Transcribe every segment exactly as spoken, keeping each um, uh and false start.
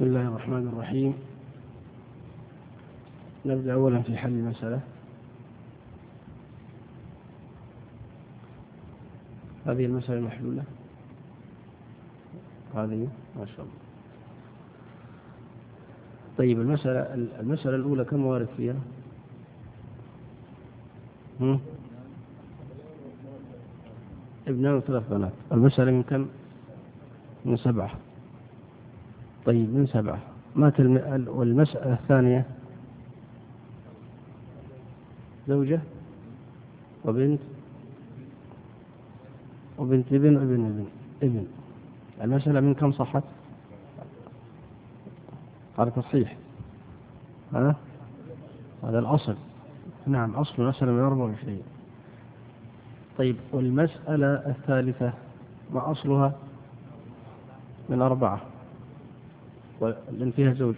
بسم الله الرحمن الرحيم. نبدأ أولا في حل المسألة. هذه المسألة المحلولة، هذه ما شاء الله. طيب المسألة المسألة الأولى كم وارد فيها؟ هم؟ ابنان وثلاث بنات. المسألة من كم؟ من سبعة. طيب من سبعة مات الم... والمسألة الثانية زوجة وبنت وبنت ابن وابن ابن ابن. المسألة من كم صحت؟ هذا تصحيح، ها؟ هذا الأصل. نعم، أصل المسألة من أربعة وعشرين. طيب والمسألة الثالثة ما أصلها؟ من أربعة، لأن فيها زوج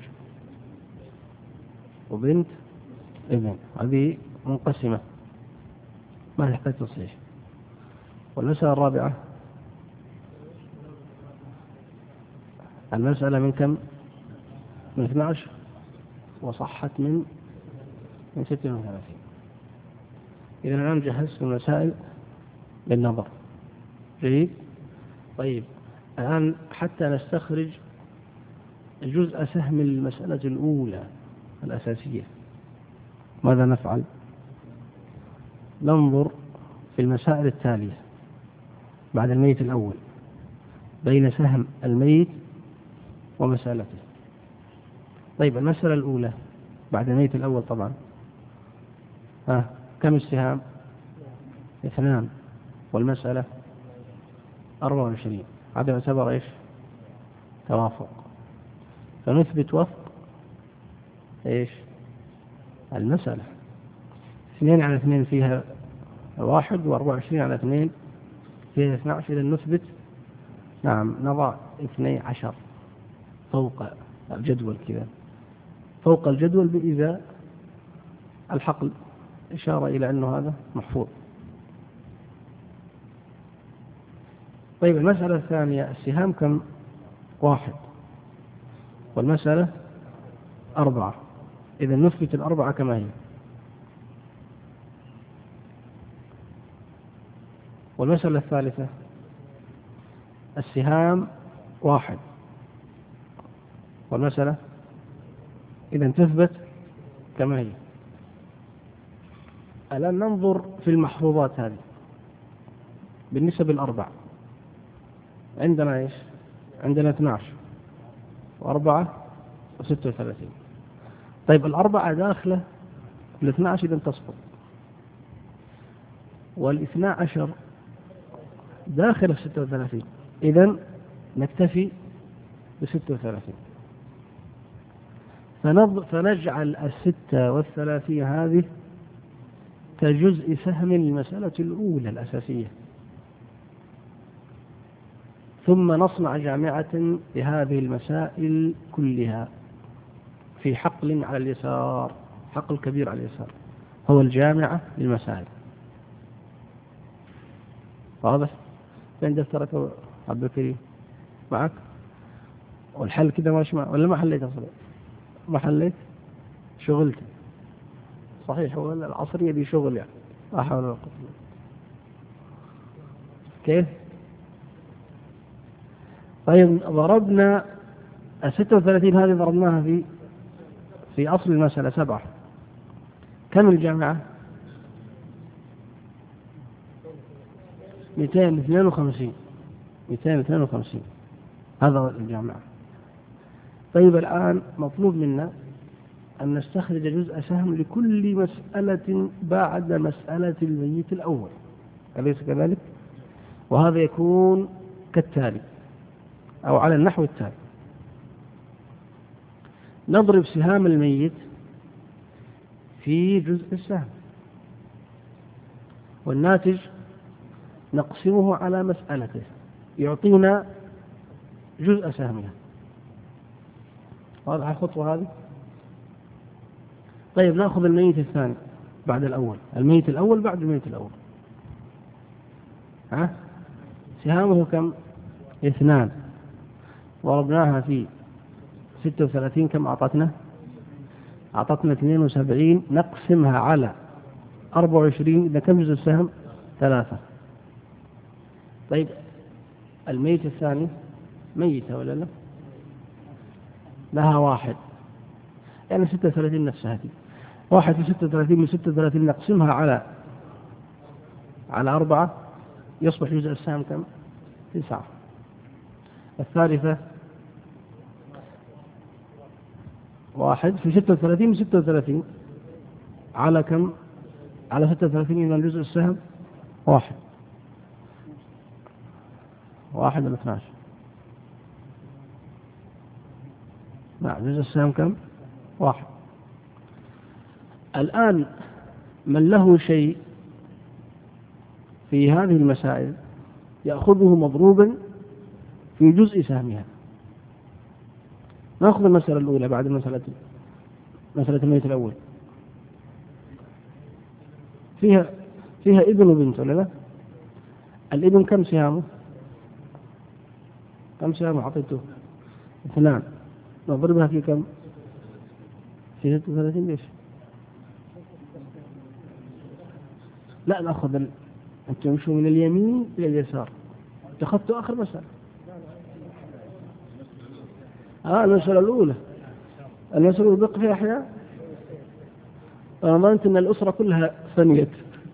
وبنت ابن، هذه منقسمة ما تحتاج تصحيح. والمسألة الرابعة المسألة من كم؟ من اثني عشر وصحت من من ستة وثلاثين. إذا الآن جهزت المسائل للنظر. جيد. طيب الآن حتى نستخرج جزء سهم المسألة الأولى الأساسية ماذا نفعل؟ ننظر في المسائل التالية بعد الميت الأول بين سهم الميت ومسألته. طيب المسألة الأولى بعد الميت الأول طبعا ها كم السهام؟ اثنان، والمسألة أربعة وعشرين. هذا يعتبر إيش؟ توافق. فنثبت وفق إيش؟ المسألة. اثنين على اثنين فيها واحد، وأربعة وعشرين على اثنين فيها اثنى عشر. إذا نثبت نعم نضع اثني عشر فوق الجدول كذا، فوق الجدول بإذا الحقل إشارة إلى أنه هذا محفوظ. طيب المسألة الثانية السهام كم؟ واحد، والمسألة أربعة. إذا نثبت الأربعة كما هي. والمسألة الثالثة السهام واحد والمسألة إذا تثبت كما هي. الآن ننظر في المحفوظات هذه بالنسب الأربع. عندنا إيش؟ عندنا اثني عشر وأربعة وستة وثلاثين. طيب الأربعة داخلة في الاثنى عشر إذا تسقط، والاثنى عشر داخل في ستة وثلاثين، إذا نكتفي بستة وثلاثين. فنجعل الستة والثلاثين هذه كجزء سهم المسألة الأولى الأساسية، ثم نصنع جامعة لهذه المسائل كلها في حقل على اليسار، حقل كبير على اليسار هو الجامعة للمسائل. واضح؟ فين دفترك عبد الكريم؟ معك؟ والحل كذا ماشي معك ولا ما حليت أصلا؟ ما حليت؟ شغلت صحيح، هو العصرية دي شغل يعني لا حول ولا قوة. كيف؟ طيب ضربنا الستة وثلاثين هذه ضربناها في في أصل المسألة سبعة. كم الجامعة؟ مئتين واثنين وخمسين. مئتين واثنين وخمسين هذا الجامعة. طيب الآن مطلوب منا أن نستخرج جزء سهم لكل مسألة بعد مسألة الميت الأول، أليس كذلك؟ وهذا يكون كالتالي أو على النحو التالي: نضرب سهام الميت في جزء السهم، والناتج نقسمه على مسألته يعطينا جزء سهمها. واضح الخطوة هذه؟ طيب نأخذ الميت الثاني بعد الأول، الميت الأول بعد الميت الأول. ها؟ سهامه كم؟ اثنان، ضربناها في ستة وثلاثين كم أعطتنا؟ أعطتنا اثنين وسبعين، نقسمها على أربعة وعشرين، إذا كم جزء السهم؟ ثلاثة. طيب الميت الثاني ميتة ولا لا؟ لها واحد، يعني ستة وثلاثين نفسها دي. واحد في ستة وثلاثين من ستة وثلاثين نقسمها على على أربعة، يصبح جزء السهم كم؟ تسعة. الثالثة واحد في ستة وثلاثين من ستة وثلاثين على كم؟ على ستة وثلاثين، إذا جزء السهم واحد. واحد ولا اثناش؟ نعم، جزء السهم كم؟ واحد. الآن من له شيء في هذه المسائل يأخذه مضروبا في جزء سهمها. نأخذ المسألة الأولى بعد المسألة مسألة الميت الأول. فيها فيها ابن وبنت ولا لا؟ الابن كم سهامه؟ كم سهامه أعطيته؟ اثنان. نضربها في كم؟ في ستة وثلاثين. ليش؟ لا نأخذ ال... أنت تمشوا من اليمين إلى اليسار. أخذتوا آخر مسألة. آه المسألة الأولى. المسألة البقى فيها أحياء. أنا ظننت أن الأسرة كلها فنيت.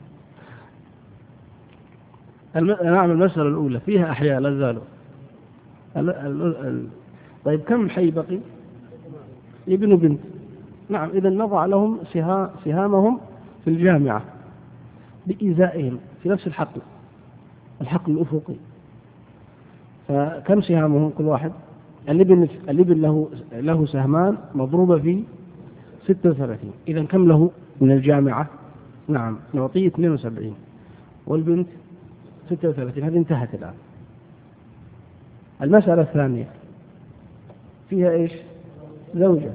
الم... نعم، المسألة الأولى فيها أحياء لا زالوا. ال... ال... ال... طيب كم حي بقي؟ ابن وبنت. نعم، إذا نضع لهم سها... سهامهم في الجامعة بإزائهم في نفس الحقل، الحقل الأفقي. فكم سهامهم كل واحد؟ الابن الابن له له سهمان مضروبة في ستة وثلاثين، إذا كم له من الجامعة؟ نعم، نعطيه اثنين وسبعين، والبنت ستة وثلاثين. هذه انتهت الآن. المسألة الثانية فيها إيش؟ زوجة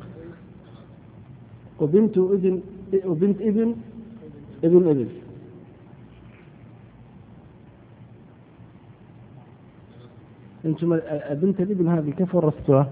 وبنت ابن وبنت ابن ابن ابن. انتم بنت الابن هذه كيف ورثتوها؟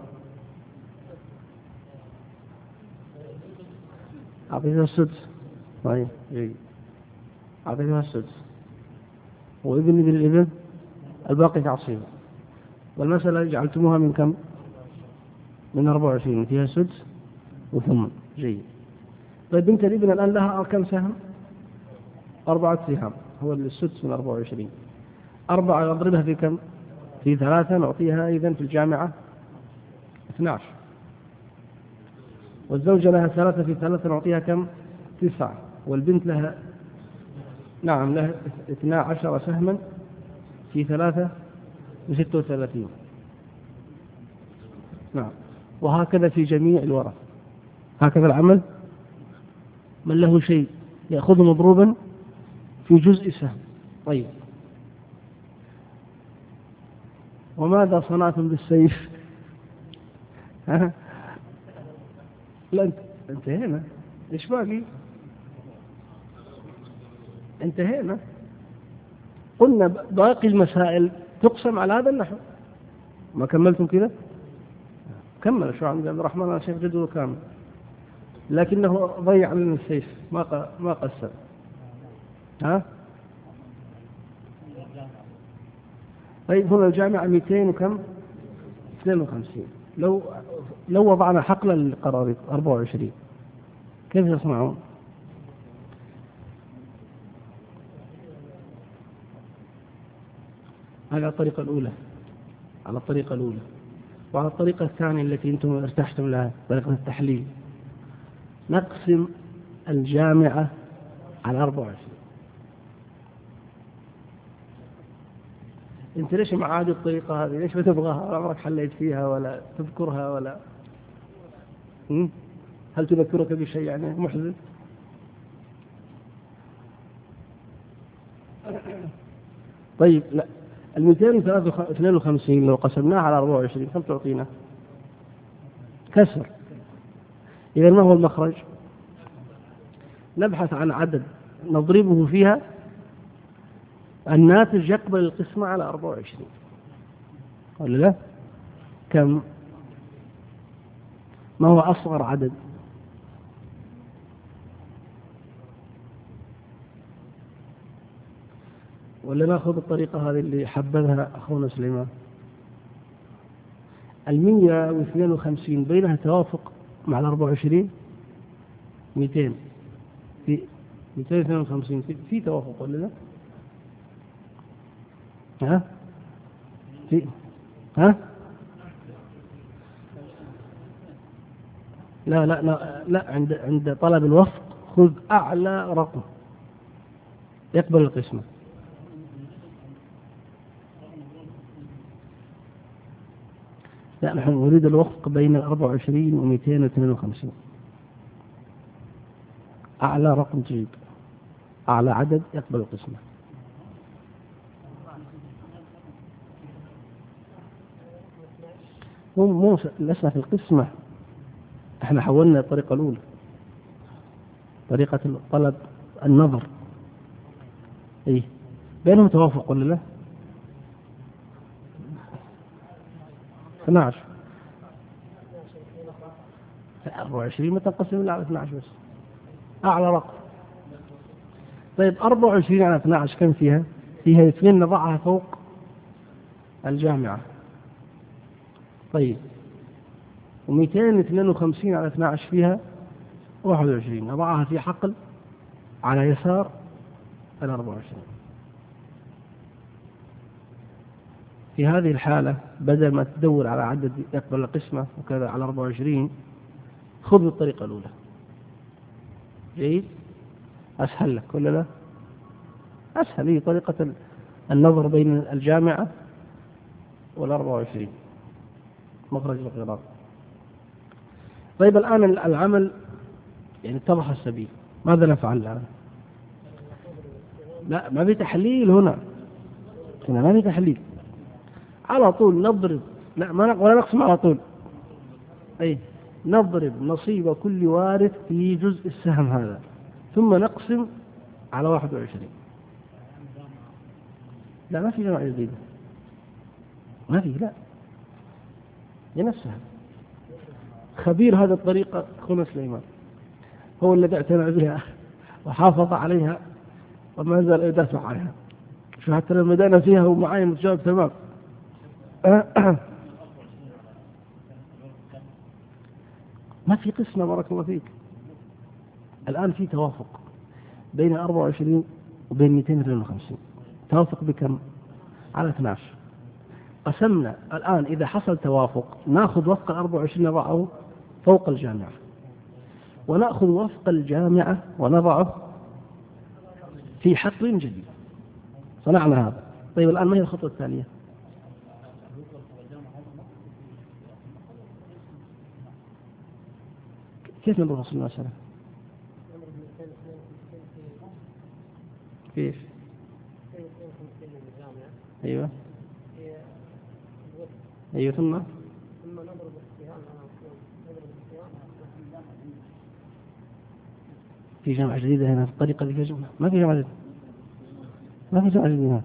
أعطيتها السدس. طيب جيد، أعطيتها السدس، وابن ابن الابن الباقي تعصيبه. والمسألة جعلتموها من كم؟ من أربعة وعشرين، فيها سدس وثمن. جيد. طيب بنت الابن الآن لها كم سهم؟ أربعة سهام، هو السدس من أربعة وعشرين. أربعة نضربها في كم؟ في ثلاثة، نعطيها إذن في الجامعة اثنى عشر. والزوجة لها ثلاثة في ثلاثة، نعطيها كم؟ تسعة. والبنت لها نعم لها اثنى عشر سهما في ثلاثة بستة وثلاثين. نعم، وهكذا في جميع الورث. هكذا العمل. من له شيء يأخذ مضروبا في جزء سهم. طيب، وماذا صنعتم بالسيف؟ ها؟ لا انتهينا. ايش باقي؟ انتهينا. قلنا باقي المسائل تقسم على هذا النحو. ما كملتم كذا؟ كمل شو عند عبد الرحمن. انا شايف جدول كامل، لكنه ضيع لنا السيف، ما ما قسم. ها؟ طيب هنا الجامعة مئتين وكم؟ اثنين وخمسين. لو لو وضعنا حقل القراريط أربعة وعشرين كيف يصنعون؟ على الطريقة الأولى، على الطريقة الأولى. وعلى الطريقة الثانية التي أنتم ارتحتم لها، طريقة التحليل، نقسم الجامعة على أربعة وعشرين. أنت ليش مع هذه الطريقة هذه؟ ليش ما تبغاها؟ ولا عمرك حليت فيها ولا تذكرها ولا هم؟ هل تذكرك بشيء يعني محزن؟ طيب لا، المئتين واثنين وخمسين لو قسمناها على أربعة وعشرين كم تعطينا؟ كسر. إذا ما هو المخرج؟ نبحث عن عدد نضربه فيها الناتج يقبل القسمة على أربعة وعشرين، ولا لا؟ كم؟ ما هو أصغر عدد؟ ولا ناخذ الطريقة هذه اللي حبذها أخونا سليمان؟ المية واثنين وخمسين بينها توافق مع الأربعة وعشرين. مئتين في مئتين واثنين وخمسين في, في توافق ولا لا؟ ها؟ في ها؟ لا لا لا, لا عند عند طلب الوفق خذ أعلى رقم يقبل القسمة. لا، نحن نريد الوفق بين الأربعة وعشرين ومئتين واثنين وخمسين. أعلى رقم تجيب، أعلى عدد يقبل القسمة. مو مو لسنا في القسمة، احنا حولنا الطريقة الأولى، طريقة طلب النظر. ايه بينهم توافق ولا لا؟ اثني عشر أربعة وعشرين ما تنقسم إلا على اثني عشر بس، أعلى رقم. طيب أربعة وعشرين على اثني عشر كم فيها؟ فيها اثنين نضعها فوق الجامعة. طيب ومئتين واثنين وخمسين على اثني عشر فيها واحد وعشرين، نضعها في حقل على يسار الأربعة وعشرين. في هذه الحالة بدل ما تدور على عدد يقبل القسمة وكذا على أربعة وعشرين، خذ بالطريقة الأولى. جيد؟ أسهل لك ولا لا؟ أسهل، هي طريقة النظر بين الجامعة والأربعة وعشرين مخرج القراءة. طيب الآن العمل يعني اتضح السبيل، ماذا نفعل الآن؟ لا، ما في تحليل هنا، هنا ما في تحليل، على طول نضرب. لا ما ولا نقسم على طول، أي نضرب نصيب كل وارث في جزء السهم هذا، ثم نقسم على واحد وعشرين. لا ما في جمع جديدة، ما في، لا هي نفسها. خبير هذه الطريقة أخونا سليمان، هو الذي اعتنى بها وحافظ عليها وما زال يدافع عنها. شو حتى لما بدأنا فيها هو معايا متجاوب تمام. ما في قسمة بارك الله فيك. الآن في توافق بين أربعة وعشرين وبين مئتين واثنين وخمسين، توافق بكم؟ على اثني عشر. قسمنا الآن، إذا حصل توافق نأخذ وفق الأربعة وعشرين نضعه فوق الجامعة، ونأخذ وفق الجامعة ونضعه في حقل جديد. صنعنا هذا. طيب الآن ما هي الخطوة الثانية؟ كيف نضرب أصل المسألة؟ كيف؟ أيوة أيوة ثم ثم نضرب السهام نضرب السهام في جامعة جديدة هنا في الطريقة اللي فيها جمعة. ما في جامعة جديدة، ما في جامعة جديدة هنا.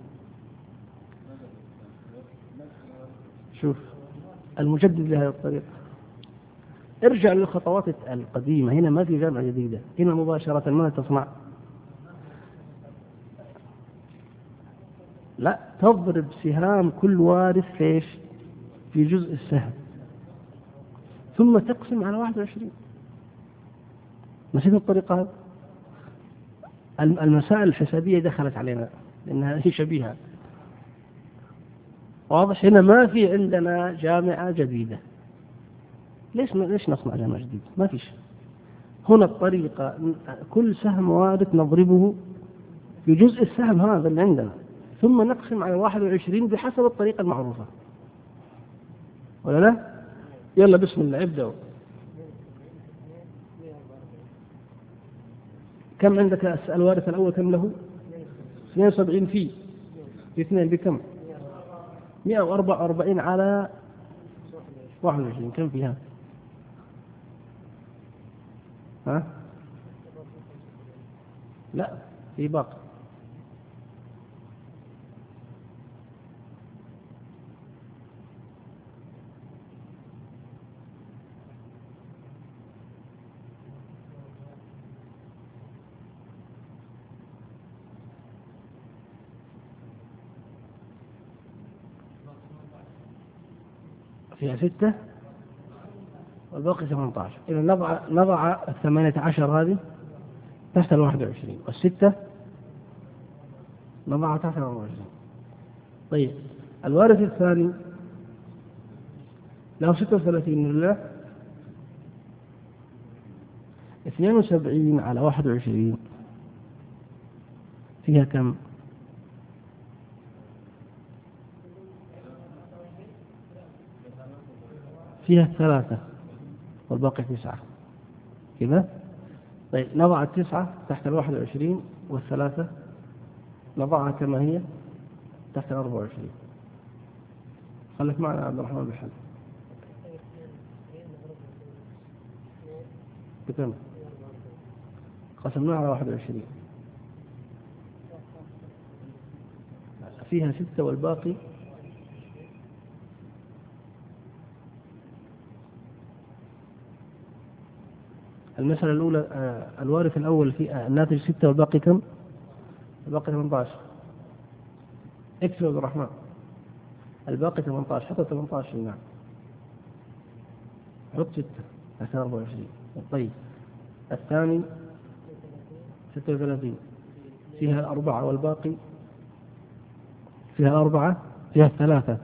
شوف المجدد لهذه الطريقة، ارجع للخطوات القديمة. هنا ما في جامعة جديدة، هنا مباشرة ما تصنع. لا، تضرب سهام كل وارث فيش في جزء السهم، ثم تقسم على واحد وعشرين. نسيت الطريقة هذه. المسائل الحسابية دخلت علينا لأنها هي شبيهة. واضح؟ هنا ما في عندنا جامعة جديدة. ليش ليش نصنع جامعة جديدة؟ ما فيش. هنا الطريقة كل سهم وارث نضربه في جزء السهم هذا اللي عندنا، ثم نقسم على واحد وعشرين بحسب الطريقة المعروفة، ولا لا؟ يلا بسم الله ابدأوا. كم عندك الوارث الأول كم له؟ اثنين وسبعين في في اثنين بكم؟ مئة وأربعة وأربعين على واحد وعشرين، كم فيها؟ ها؟ لا في باقي. فيها ستة والباقي ثمانية عشر. إذا نضع نضع الثمانية عشر هذه تحت الواحد وعشرين، والستة نضعها تحت الأربعة وعشرين. طيب الوارث الثاني له ستة وثلاثين ولا اثنين وسبعين على واحد وعشرين فيها كم؟ فيها ثلاثة والباقي تسعة كذا. طيب نضع التسعة تحت الواحد وعشرين والثلاثة نضعها كما هي تحت الأربعة وعشرين. خليك معنا عبد الرحمن بالحل. بكم؟ قسمناها على واحد وعشرين فيها ستة والباقي المسألة الأولى. آه الوارث الأول في آه الناتج ستة والباقي كم؟ الباقي ثمانية عشر. اكتب عبد الرحمن الباقي ثمانية عشر. حط ثمانية عشر. نعم حط ستة تحت أربعة وعشرين. طيب الثاني ستة وثلاثين فيها الأربعة والباقي فيها الأربعة فيها ثلاثة.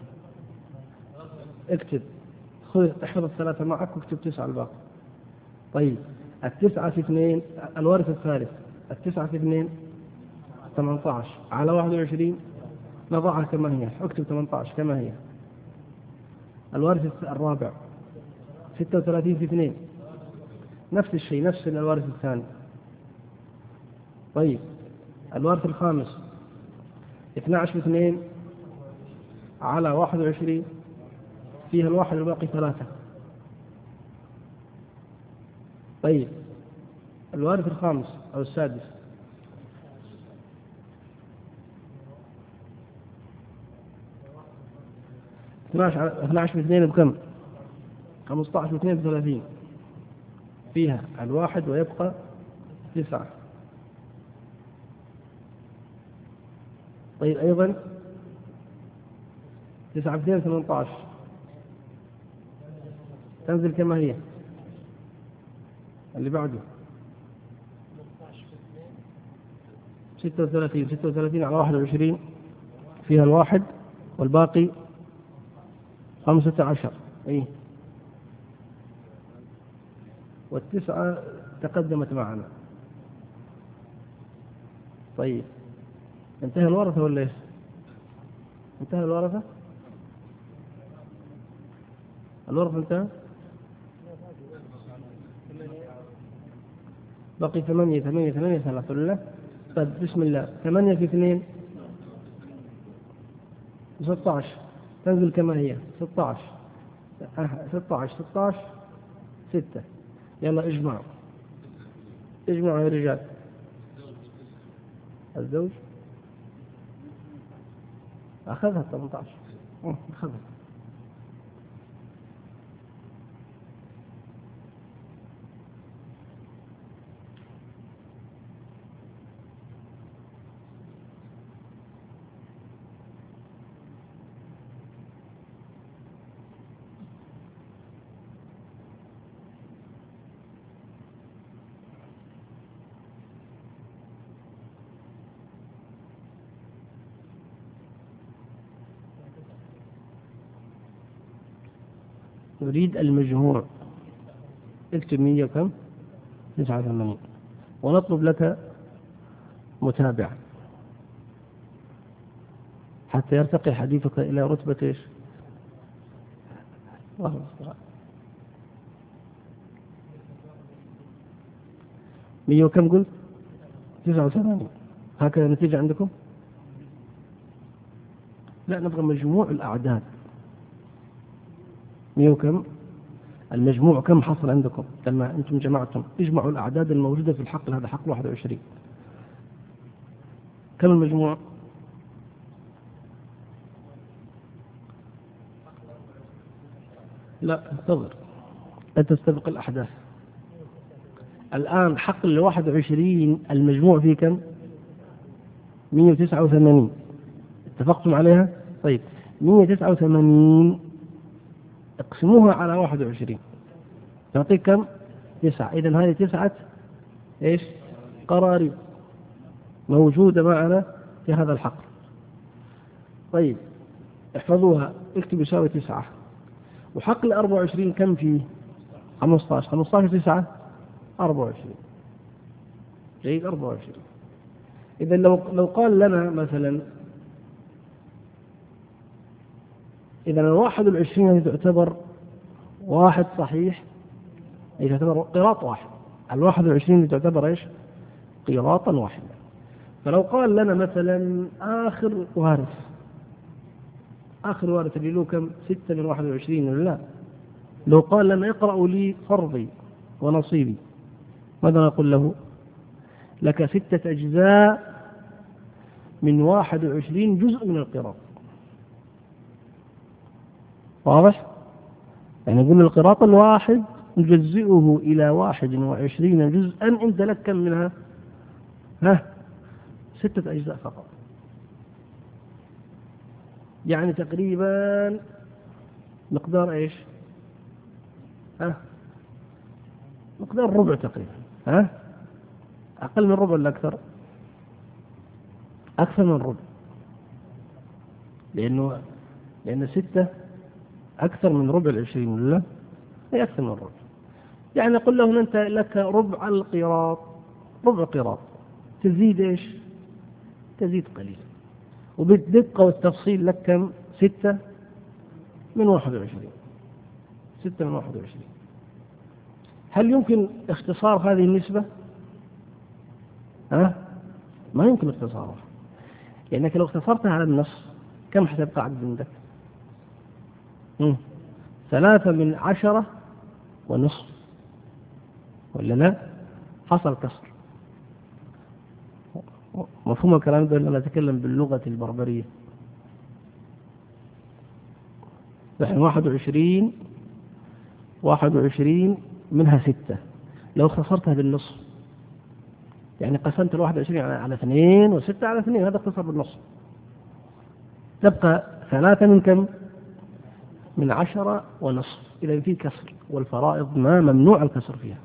اكتب خذ احفظ الثلاثة معك واكتب تسعة الباقي. طيب التسعة في اثنين الوارث الثالث التسعة في اثنين ثمانية عشر على واحد وعشرين نضعها كما هي. اكتب ثمانية عشر كما هي. الوارث الرابع ستة وثلاثين في اثنين نفس الشيء نفس الوارث الثاني. طيب الوارث الخامس اثني عشر في اثنين على واحد وعشرين فيها الواحد والباقي ثلاثة. طيب الوارث الخامس أو السادس اثني عشر في اثنين بكم؟ خمسة عشر في اثنين بثلاثين فيها الواحد ويبقى تسعة. طيب أيضا تسعة في اثنين ثمانية عشر تنزل كما هي. اللي بعده ستة وثلاثين ستة وثلاثين على واحد وعشرين فيها الواحد والباقي خمسة عشر. أي والتسعة تقدمت معنا. طيب انتهى الورثة ولا ايش؟ انتهى الورثة؟ الورثة انتهى؟ بقي ثمانية ثمانية ثمانية ثلاثة ولا؟ طيب بسم الله. ثمانية في اثنين ستة عشر تنزل كما هي ستة عشر ستة عشر ستة عشر ستة. يلا اجمعوا اجمعوا يا رجال. الزوج أخذها ثمانية عشر أخذها. نريد المجموع. اكتب مية وكم؟ تسعة وثمانين. ونطلب لك متابعة حتى يرتقي حديثك إلى رتبة إيش؟ مية وكم قلت؟ تسعة وثمانين. هكذا النتيجة عندكم؟ لا نبغى مجموع الأعداد. مية وكم؟ المجموع كم حصل عندكم لما أنتم جمعتم؟ اجمعوا الأعداد الموجودة في الحقل. هذا حقل واحد وعشرين. كم المجموع؟ لا انتظر لا تستبق الأحداث. الآن حقل واحد وعشرين المجموع فيه كم؟ مية وتسعة وثمانين. اتفقتم عليها؟ طيب مية وتسعة وثمانين اقسموها على واحد وعشرين تعطيك كم؟ تسعة. إذن هذه تسعة إيش؟ قراريب موجودة معنا في هذا الحقل. طيب احفظوها، اكتب يساوي تسعة. وحقل أربعة وعشرين كم فيه؟ خمسة عشر. خمسة عشر تسعة أربعة وعشرين. جيد، أربعة وعشرين. إذا لو لو قال لنا مثلا إذا الواحد والعشرين هذه تعتبر واحد صحيح، هي تعتبر قيراط واحد. الواحد والعشرين تعتبر إيش؟ قيراطا واحدا. فلو قال لنا مثلا آخر وارث آخر وارث اللي له كم؟ ستة من واحد وعشرين ولا لا؟ لو قال لنا اقرأوا لي فرضي ونصيبي، ماذا نقول له؟ لك ستة أجزاء من واحد وعشرين جزء من القراط. واضح؟ يعني نقول القراط الواحد نجزئه إلى واحد وعشرين جزءا، أنت لك كم منها؟ ها؟ ستة أجزاء فقط. يعني تقريبا مقدار إيش؟ ها؟ مقدار ربع تقريبا. ها؟ أقل من ربع ولا أكثر؟ أكثر من ربع، لأنه لأن ستة أكثر من ربع العشرين ولا؟ هي أكثر من ربع. يعني نقول له أنت لك ربع القراط، ربع قراط، تزيد إيش؟ تزيد قليل. وبالدقة والتفصيل لك كم؟ ستة من واحد وعشرين. ستة من واحد وعشرين. هل يمكن اختصار هذه النسبة؟ ها؟ ما يمكن اختصارها، لأنك لو اختصرتها على النص كم حتبقى عدد عندك؟ مم. ثلاثة من عشرة ونصف ولا لا؟ حصل كسر. مفهوم الكلام ده؟ أنا أتكلم باللغة البربرية. نحن واحد وعشرين واحد وعشرين منها ستة، لو اختصرتها بالنصف يعني قسمت الواحد وعشرين على اثنين وستة على اثنين، هذا اختصر بالنصف، تبقى ثلاثة من كم؟ من عشرة ونصف. إذا في كسر، والفرائض ما ممنوع الكسر فيها.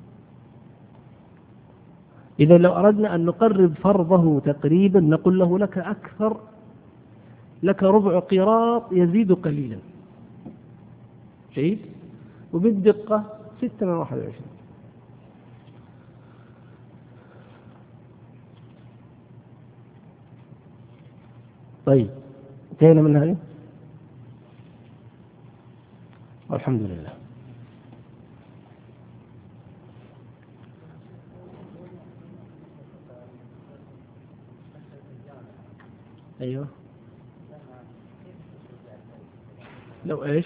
إذا لو أردنا أن نقرب فرضه تقريبا نقول له لك أكثر، لك ربع قيراط يزيد قليلا. جيد. وبالدقة ستة من واحد وعشرين. طيب انتهينا من هذه والحمد لله. أيوه. لو إيش؟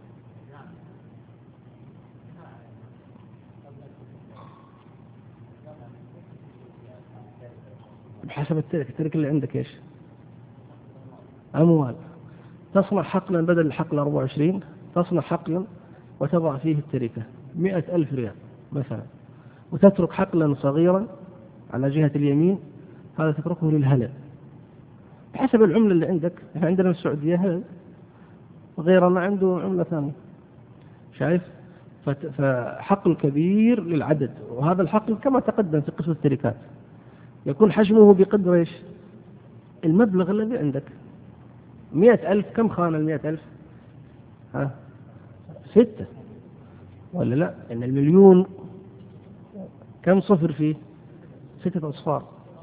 بحسب الترك. الترك اللي عندك إيش؟ أموال. تصنع حقلا بدل الحقل أربعة وعشرين، تصنع حقلا وتضع فيه التركة مئة ألف ريال مثلا، وتترك حقلا صغيرا على جهة اليمين، هذا تتركه للهلال بحسب العملة اللي عندك. احنا عندنا في السعودية هلال، وغيرنا عنده عملة ثانية. شايف؟ فحقل كبير للعدد، وهذا الحقل كما تقدم في قسم التركات يكون حجمه بقدر ايش؟ المبلغ الذي عندك. مئة ألف، كم خانة المئة ألف؟ ها؟ ستة ولا لا؟ إن المليون كم صفر فيه؟ ستة أصفار.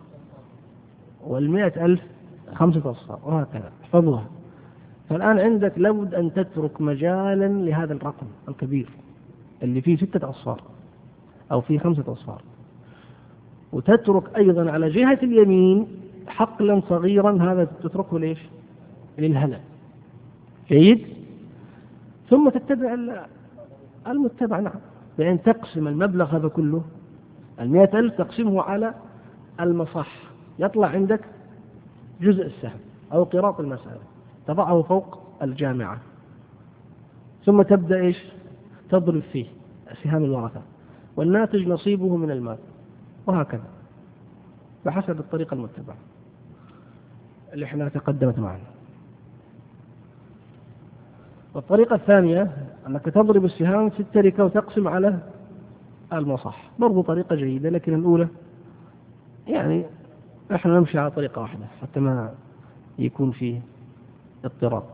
والمئة ألف خمسة أصفار، وهكذا. احفظوها. فالآن عندك لابد أن تترك مجالا لهذا الرقم الكبير اللي فيه ستة أصفار أو فيه خمسة أصفار، وتترك أيضا على جهة اليمين حقلا صغيرا، هذا تتركه ليش؟ للهلال. جيد. ثم تتبع المتبع. نعم. بأن تقسم المبلغ هذا كله، المئة ألف، تقسمه على المصح، يطلع عندك جزء السهم أو قراط المسألة، تضعه فوق الجامعة، ثم تبدأ إيش؟ تضرب فيه سهام الورثة، والناتج نصيبه من المال، وهكذا بحسب الطريقة المتبعة اللي احنا تقدمت معنا. والطريقة الثانية أنك تضرب السهام في التركة وتقسم على المصح، برضو طريقة جيدة، لكن الأولى يعني نحن نمشي على طريقة واحدة حتى ما يكون فيه اضطراب.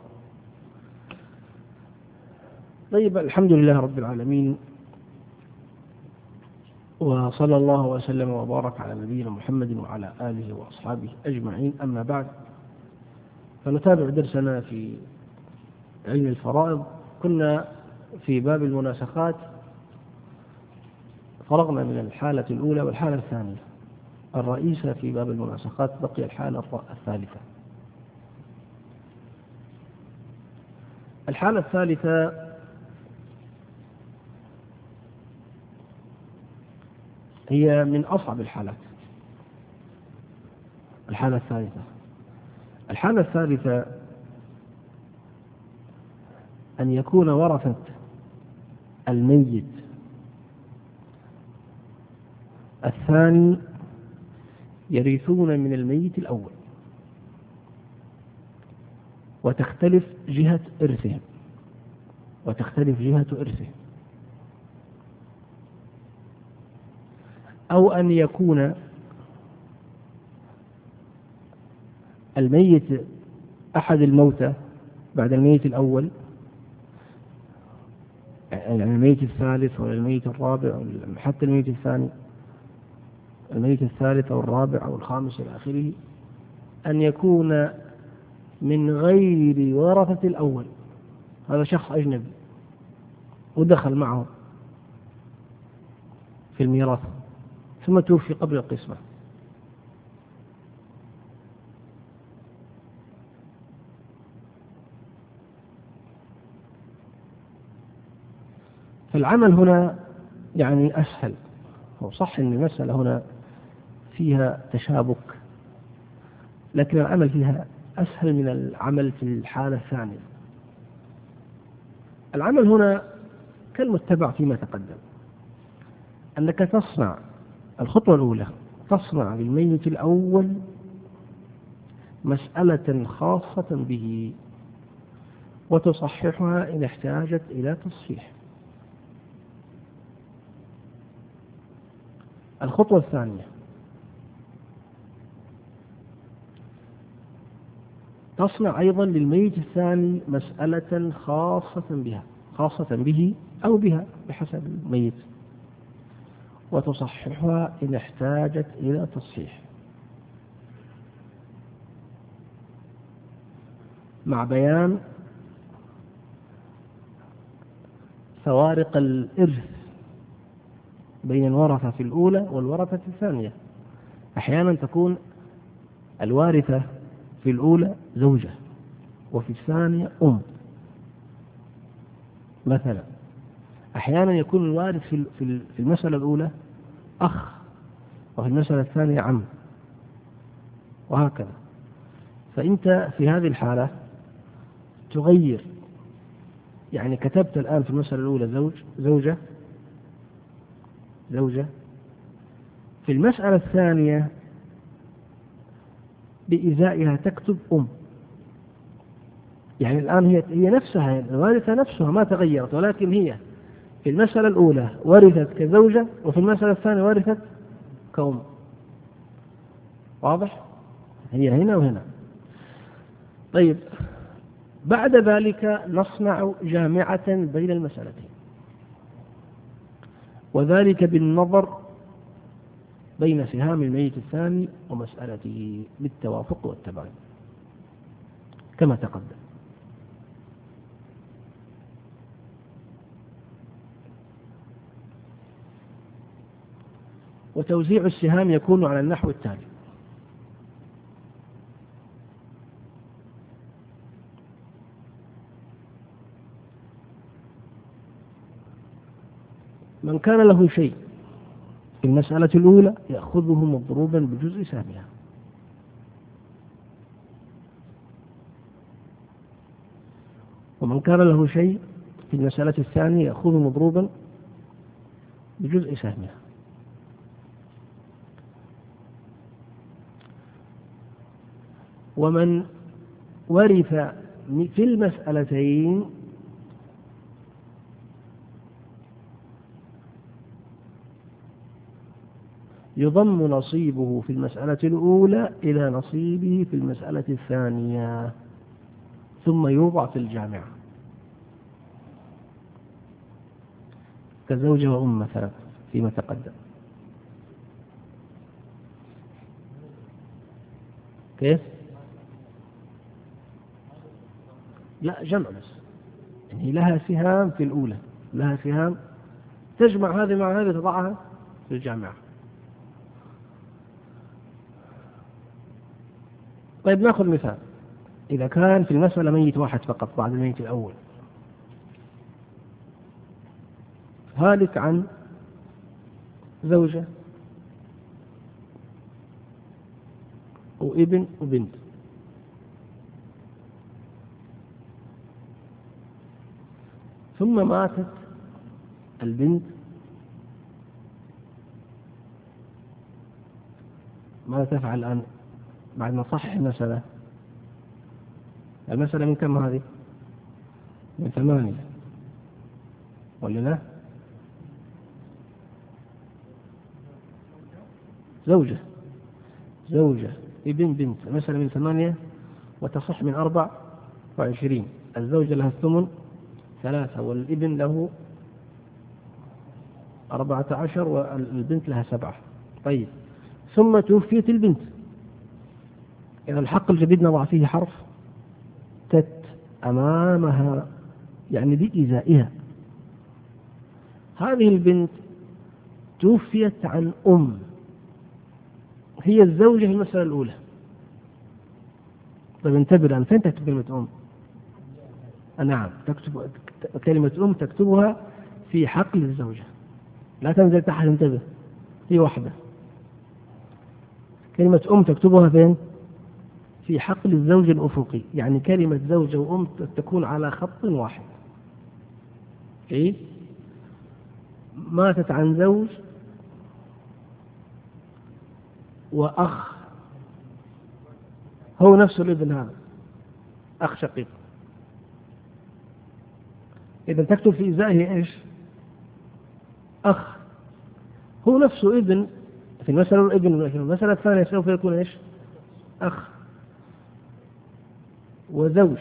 طيب، الحمد لله رب العالمين، وصلى الله وسلم وبارك على نبينا محمد وعلى آله وأصحابه أجمعين. أما بعد، فنتابع درسنا في علم الفرائض. كنا في باب المناسخات، فرغنا من الحالة الأولى والحالة الثانية الرئيسة في باب المناسخات، بقي الحالة الثالثة. الحالة الثالثة هي من أصعب الحالات. الحالة الثالثة الحالة الثالثة أن يكون ورثة الميت الثاني يرثون من الميت الأول، وتختلف جهة إرثهم وتختلف جهة إرثهم أو أن يكون الميت أحد الموتى بعد الميت الأول، يعني الميت الثالث ولا الميت الرابع أو حتى الميت الثاني، الميت الثالث أو الرابع أو الخامس إلى آخره، أن يكون من غير ورثة الأول، هذا شخص أجنبي ودخل معه في الميراث ثم توفي قبل القسمة. فالعمل هنا يعني أسهل. هو صح أن المسألة هنا فيها تشابك، لكن العمل فيها أسهل من العمل في الحالة الثانية. العمل هنا كالمتبع فيما تقدم، أنك تصنع الخطوة الأولى، تصنع بالميت الأول مسألة خاصة به وتصححها إن احتاجت إلى تصحيح. الخطوة الثانية، تصنع أيضا للميت الثاني مسألة خاصة بها خاصة به أو بها بحسب الميت، وتصححها إن احتاجت إلى تصحيح، مع بيان فوارق الإرث بين الورثة في الأولى والورثة الثانية. أحيانا تكون الوارثة في الأولى زوجة وفي الثانية أم مثلا. أحيانا يكون الوارث في المسألة الأولى أخ وفي المسألة الثانية عم، وهكذا. فأنت في هذه الحالة تغير، يعني كتبت الآن في المسألة الأولى زوج زوجة زوجة في المسألة الثانية بإزائها تكتب أم. يعني الآن هي هي نفسها الوارثة نفسها ما تغيرت، ولكن هي في المسألة الأولى ورثت كزوجة وفي المسألة الثانية ورثت كأم. واضح؟ هي هنا وهنا. طيب، بعد ذلك نصنع جامعة بين المسألتين، وذلك بالنظر بين سهام الميت الثاني ومسألته بالتوافق والتباين كما تقدم. وتوزيع السهام يكون على النحو التالي: من كان له شيء في المسألة الأولى يأخذه مضروبا بجزء سهمها، ومن كان له شيء في المسألة الثانية يأخذه مضروبا بجزء سهمها. ومن ورث في المسألتين يضم نصيبه في المسألة الأولى إلى نصيبه في المسألة الثانية ثم يوضع في الجامعة، كزوجة وأم مثلا فيما تقدم. كيف؟ لا، جمع بس، يعني لها سهام في الأولى، لها سهام، تجمع هذه مع هذه تضعها في الجامعة. طيب نأخذ مثال، إذا كان في المسألة ميت واحد فقط بعد الميت الأول، هالك عن زوجة وابن وبنت، ثم ماتت البنت، ماذا تفعل الآن بعد ما صحح المسألة؟ المسألة من كم هذه؟ من ثمانية ولا لا؟ زوجة زوجة ابن بنت، المسألة من ثمانية وتصح من أربع وعشرين. الزوجة لها الثمن ثلاثة، والابن له أربعة عشر، والبنت لها سبعة. طيب ثم توفيت البنت، إذا الحق الجديد نضع فيه حرف تت أمامها، يعني بإزائها. هذه البنت توفيت عن أم، هي الزوجة في المسألة الأولى. طيب انتبه الآن، فين تكتب كلمة أم؟ نعم، تكتب كلمة أم، تكتبها في حقل الزوجة، لا تنزل تحت، انتبه، هي واحدة. كلمة أم تكتبها فين؟ في حقل الزوج الأفقي، يعني كلمة زوجة وأم تكون على خط واحد. إيه؟ ماتت عن زوج وأخ، هو نفسه الابن، هذا أخ شقيق. إذا تكتب في إزائه إيش؟ أخ، هو نفسه ابن في المسألة الابن، في المسألة الثانية سوف يكون إيش؟ أخ وزوج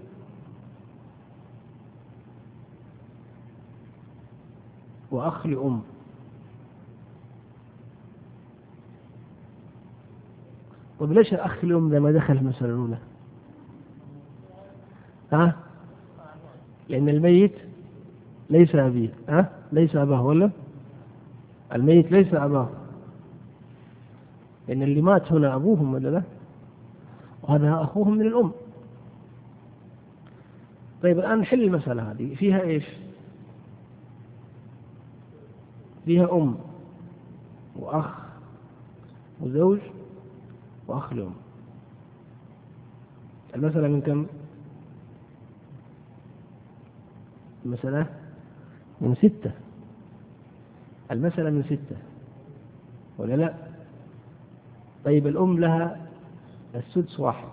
وأخ لأم. طب ليش الأخ لأم لما دخل المسألة الأولى؟ ها؟ لأن الميت ليس أبيه، ها؟ ليس أباه، ولا الميت ليس أباه، لأن اللي مات هنا أبوهم ولا لا؟ وهذا أخوهم من الأم. طيب الآن نحل المسألة هذه، فيها إيش؟ فيها أم وأخ وزوج وأخ لأم. المسألة من كم؟ المسألة من ستة، المسألة من ستة ولا لا؟ طيب الأم لها السدس واحد،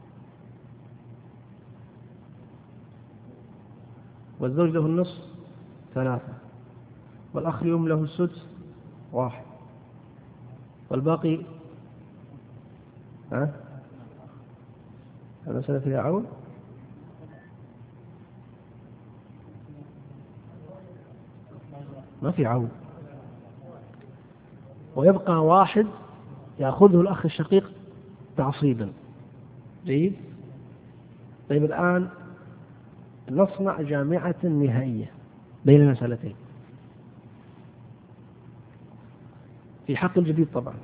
والزوج له النصف ثلاثة، والأخ لأم له السدس واحد، والباقي ها؟ المسألة فيها عون؟ ما في عون، ويبقى واحد يأخذه الأخ الشقيق تعصيبا. جيد. طيب الآن نصنع جامعة نهائية بين المسألتين في حق الجديد. طبعا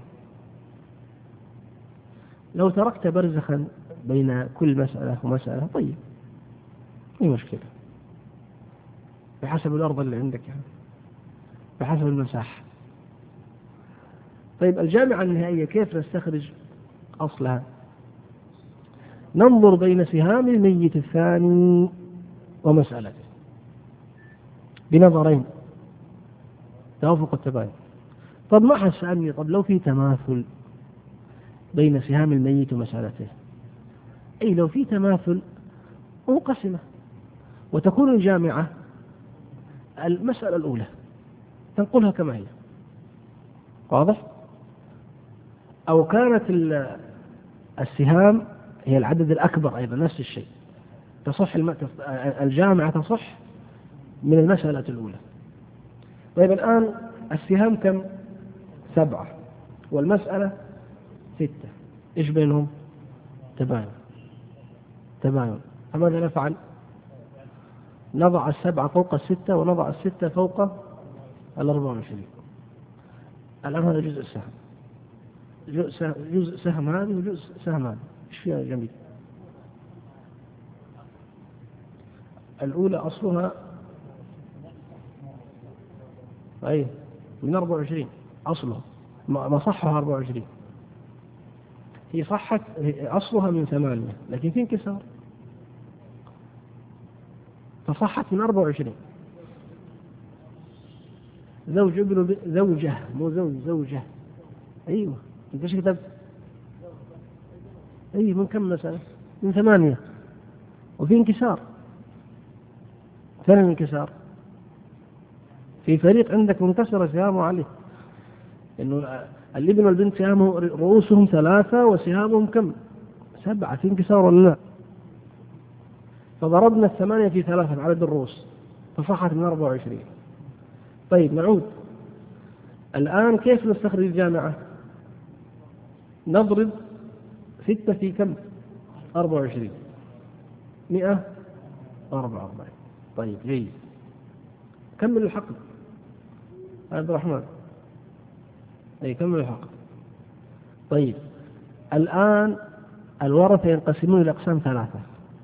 لو تركت برزخا بين كل مسألة ومسألة، طيب اي مشكلة، بحسب الأرض اللي عندك يعني، بحسب المساحة. طيب الجامعة النهائية كيف نستخرج أصلها؟ ننظر بين سهام الميت الثاني ومسألته بنظرين، توافق التباين. طب ما حد سألني، طب لو في تماثل بين سهام الميت ومسألته، أي لو في تماثل منقسمة، وتكون الجامعة المسألة الأولى تنقلها كما هي. واضح؟ أو كانت السهام هي العدد الأكبر أيضا نفس الشيء، تصح الجامعة تصح من المسألة الأولى. طيب الآن السهام كم؟ سبعة، والمسألة ستة، إيش بينهم؟ تباين. تباين. فماذا نفعل؟ نضع السبعة فوق الستة ونضع الستة فوق الأربعة وعشرين. الآن هذا جزء السهم، جزء سهم هذه وجزء سهم هذا، إيش فيها جميل؟ الأولى أصلها أي من أربعة وعشرين، أصلها ما صحها أربعة وعشرين، هي صحت أصلها من ثمانية لكن في انكسار فصحت من أربعة وعشرين. زوج ابن ب... زوجة مو زوج، زوجة. أيوة أنت ايش كتبت؟ أي من كم مسألة؟ من ثمانية وفي انكسار. فين الانكسار؟ في فريق عندك منكسرة سهامه عليه، إنه الابن والبنت سهامه رؤوسهم ثلاثة وسهامهم كم؟ سبعة، في انكسار ولا لا؟ فضربنا الثمانية في ثلاثة عدد الرؤوس فصحت من أربعة وعشرين. طيب نعود الآن كيف نستخرج الجامعة؟ نضرب ستة في كم؟ أربعة وعشرين، مئة أربعة وأربعين. طيب جيد، كمل الحقل عبد الرحمن. أي كمل الحقل. طيب الآن الورثة ينقسمون إلى أقسام ثلاثة: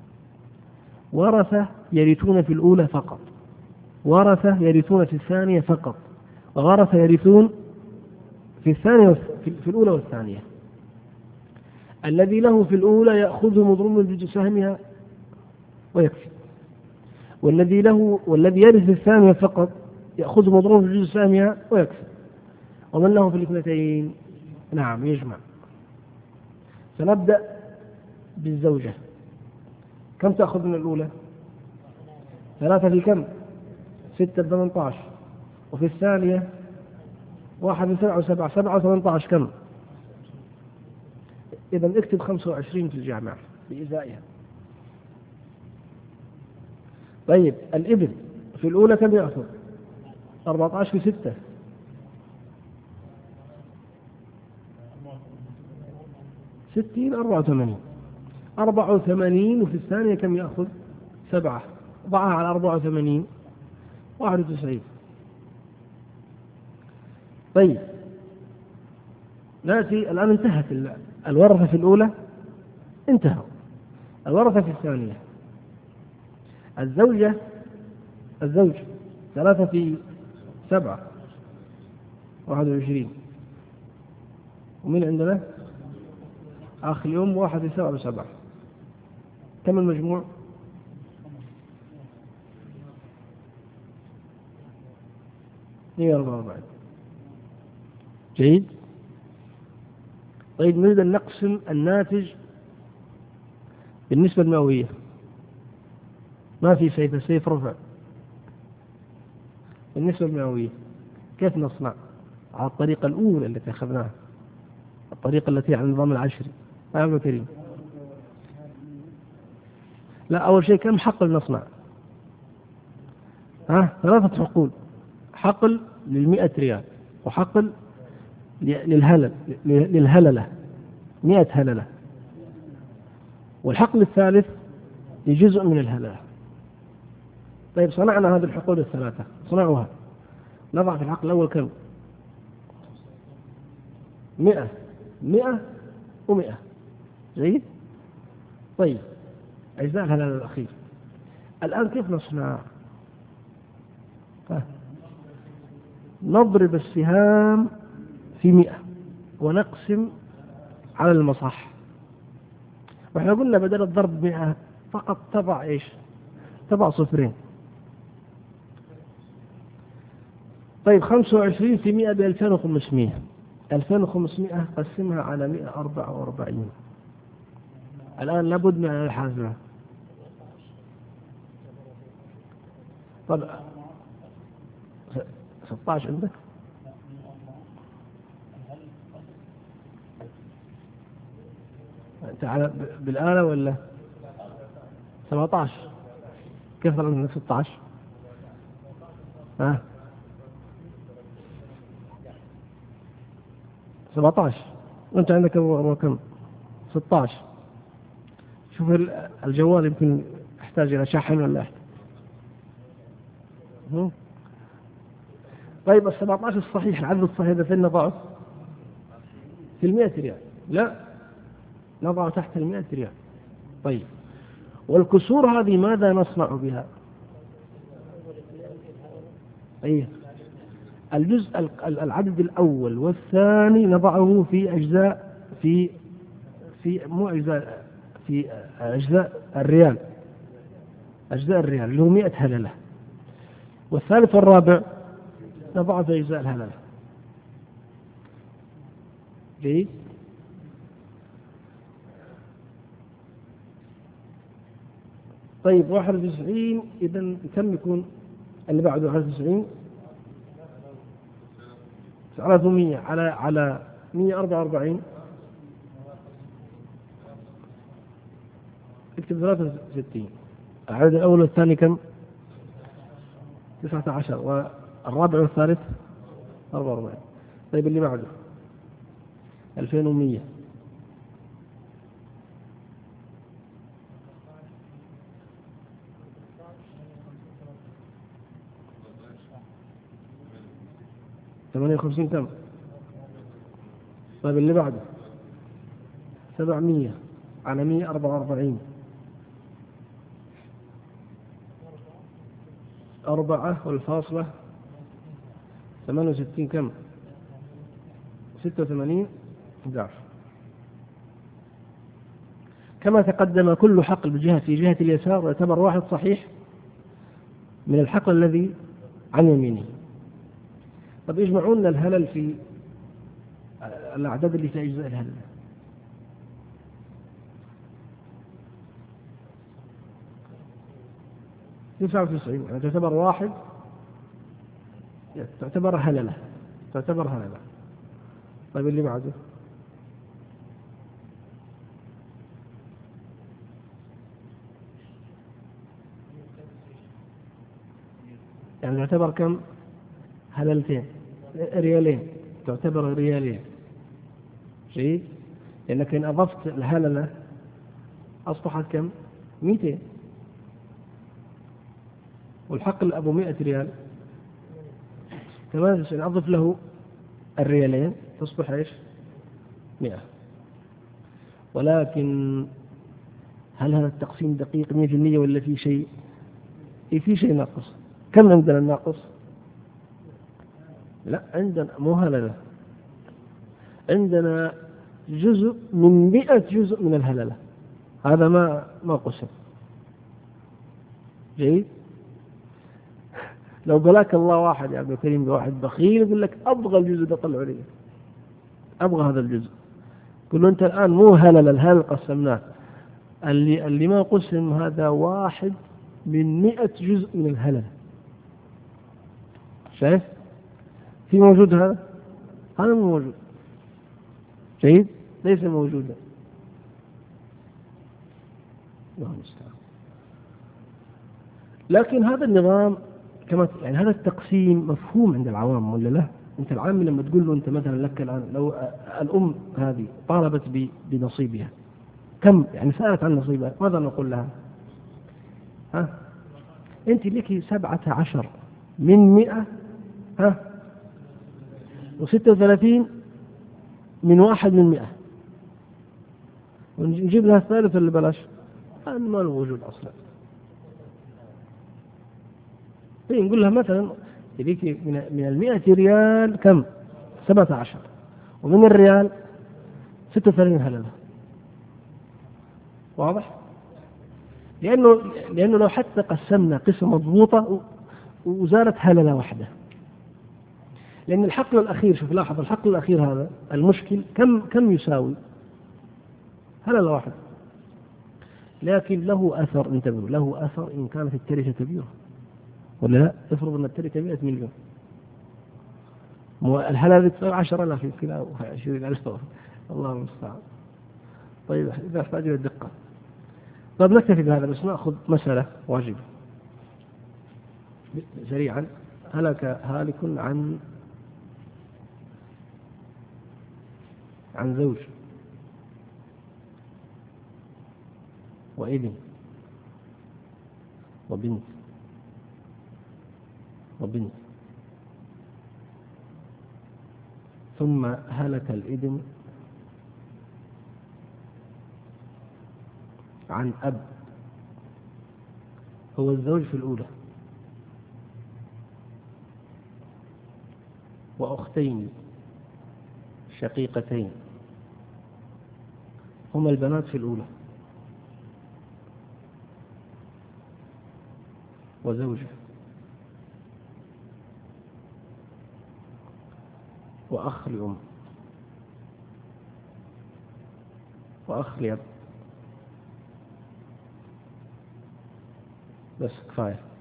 ورثة يرثون في الأولى فقط، ورثة يرثون في الثانية فقط، وورثة يرثون في الثانية في الأولى والثانية. الذي له في الأولى يأخذ مضروب من جزء سهمها ويكفي، والذي له والذي يرث في الثانية فقط يأخذ مضروب من جزء سهمها ويكفي. ومن له في الاثنتين نعم يجمع. سنبدأ بالزوجة. كم تأخذ من الأولى؟ ثلاثة في كم؟ ستة ثمانية عشر. وفي الثانية واحد من سبعة وسبعة، سبعة وثمانية عشر كم؟ إذا اكتب خمسة وعشرين في الجامعة بإزائها. طيب الابن في الأولى كم يأخذ؟ أربعة عشر في ستة، ستين، أربعة وثمانين. أربعة وثمانين وفي الثانية كم يأخذ؟ سبعة، ضعها على أربعة وثمانين، واحد وتسعين. طيب نأتي الآن، انتهت الورثة في الأولى، انتهوا. الورثة في الثانية، الزوجة الزوج ثلاثة في سبعة، واحد وعشرين. ومن عندنا أخ اليوم واحد في سبعة وسبعة. كم المجموع؟ مئة وأربعة وأربعين. جيد. طيب نريد أن نقسم الناتج بالنسبة المئوية. ما في سيف، سيف رفع. بالنسبة المئوية كيف نصنع؟ على الطريقة الأولى التي أخذناها، الطريقة التي على النظام العشري. يا ابن كريم، لا أول شيء كم حقل نصنع؟ ها ثلاثة حقول، حقل للمئة ريال، وحقل للهلل للهللة مئة هللة، والحقل الثالث لجزء من الهللة. طيب صنعنا هذه الحقول الثلاثة، صنعوها. نضع في الحقل الأول كم؟ مئة، مئة ومئة. جيد. طيب أجزاء الهلال الأخير. الآن كيف نصنع؟ نضرب السهام في مئة ونقسم على المصح. وإحنا قلنا بدل الضرب مئة فقط تضع إيش؟ تضع صفرين. طيب خمسة وعشرين في مئة بألفين وخمسمائة، ألفين وخمسمائة قسمها على مئة وأربعة وأربعين. الآن لابد من الحاسبة. طب ستة عشر عندك؟ تعال بالآلة ولا سبعة عشر؟ كيف طلعنا ستة عشر؟ ها سبعة عشر وانت عندك كم؟ ستة عشر. شوف الجوال يمكن يحتاج الى شحن ولا يحتاج. طيب السبعة عشر الصحيح، العدد الصحيح هذا فين نضعه؟ في المئة ريال؟ لا، نضعه تحت المئة ريال. طيب والكسور هذه ماذا نصنع بها؟ أيه؟ الجزء العدد الأول والثاني نضعه في أجزاء في في مو أجزاء في أجزاء الريال، أجزاء الريال اللي هو مئة هللة، والثالث والرابع نضعه في أجزاء الهللة. جيد. طيب واحد وتسعين إذا كم يكون اللي بعده؟ واحد وتسعين على ثمانية على على مئة وأربعة وأربعين، اكتب ثلاثة وستين. العدد الأول والثاني كم؟ تسعة عشر، والرابع والثالث أربعة وأربعين. طيب اللي بعده ألفين ومئة، ثمانية وخمسين كم؟ طيب اللي بعده سبعمئة على مئة وأربعة وأربعين، أربعة والفاصلة ثمانية وستين كم؟ ستة وثمانين ضعف. كما تقدم كل حقل بجهة في جهة اليسار يعتبر واحد صحيح من الحقل الذي عن يمينه. طب يجمعون لنا الهلل في الأعداد اللي في أجزاء الهلل. تسعة وتسعين يعني تعتبر واحد، تعتبر هللة، تعتبر هللة. طيب اللي بعده يعني تعتبر كم؟ هللتين، ريالين، تعتبر ريالين. جيد. لأنك إن أضفت الهللة أصبحت كم؟ مئتين، والحقل أبو مئة ريال ثمانية وتسعين، أضف له الريالين تصبح إيش؟ مئة. ولكن هل هذا التقسيم دقيق مئة في المئة ولا في شيء؟ إيه في شيء ناقص. كم عندنا الناقص؟ لا عندنا مو هللة، عندنا جزء من مئة جزء من الهللة، هذا ما ما قسم. جيد. لو بلاك الله واحد يا عبد الكريم بواحد بخيل يقول لك أبغى الجزء ده طلعوا لي، أبغى هذا الجزء، قل له أنت الآن مو هلل، الهلل قسمناه، اللي اللي ما قسم هذا واحد من مئة جزء من الهلل. شايف؟ في موجود هذا؟ هذا مو موجود. جيد؟ ليس موجودا. الله المستعان. لكن هذا النظام كما يعني هذا التقسيم مفهوم عند العوام ولا لا؟ أنت العام لما تقول له أنت مثلا لك الآن لو الأم هذه طالبت بنصيبها كم يعني سألت عن نصيبها، ماذا نقول لها؟ ها؟ أنت لك سبعة عشر من مئة، ها؟ وستة وثلاثين من واحد من مئة، ونجيب لها الثالث اللي بلاش، هذا ما له وجود أصلا. نقول لها مثلا يبيك من المئة ريال كم؟ سبعة عشر، ومن الريال ستة وثلاثين هللة. واضح؟ لأنه لأنه لو حتى قسمنا قسمة مضبوطة وزالت هللة واحدة، لأن الحقل الأخير، شوف لاحظ الحقل الأخير هذا المشكل كم كم يساوي؟ هللة واحدة، لكن له أثر. انتبهوا، له أثر إن كانت التركة كبيرة ولا لا. افرض أن التركة مئة مليون، الهللة تصير عشرة آلاف يمكن أو عشرين ألف، الله المستعان. طيب إذا أحتاج إلى الدقة. طيب نكتفي بهذا بس نأخذ مسألة واجبة سريعا. هلك هالك عن عن زوج وابن وبنت وبنت، ثم هلك الابن عن أب هو الزوج في الأولى وأختين شقيقتين هما البنات في الأولى وزوجة وأخ لأم وأخ لأب. بس كفاية.